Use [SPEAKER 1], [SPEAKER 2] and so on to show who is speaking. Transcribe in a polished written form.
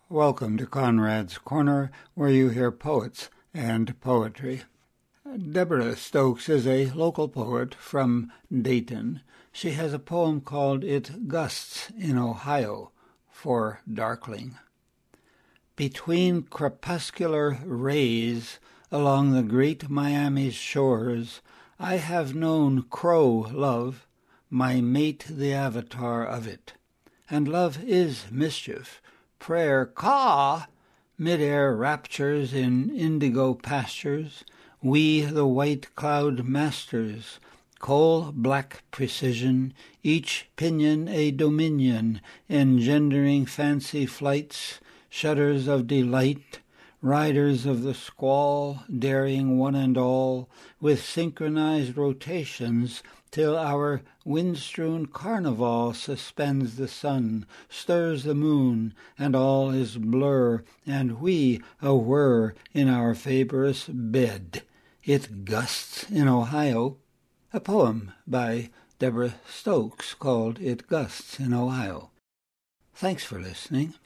[SPEAKER 1] Welcome to Conrad's Corner, where you hear poets and poetry. Deborah Stokes is a local poet from Dayton. She has a poem called It Gusts in Ohio for Darkling. Between crepuscular rays along the great Miami's shores, I have known crow love, my mate the avatar of it. And love is mischief, prayer caw, mid-air raptures in indigo pastures, we the white cloud masters, coal-black precision, each pinion a dominion, engendering fancy flights, shudders of delight, riders of the squall, daring one and all, with synchronized rotations, till our wind-strewn carnival suspends the sun, stirs the moon, and all is blur, and we a whir in our vaporous bed. It gusts in Ohio. A poem by Deborah Stokes called It Gusts in Ohio. Thanks for listening.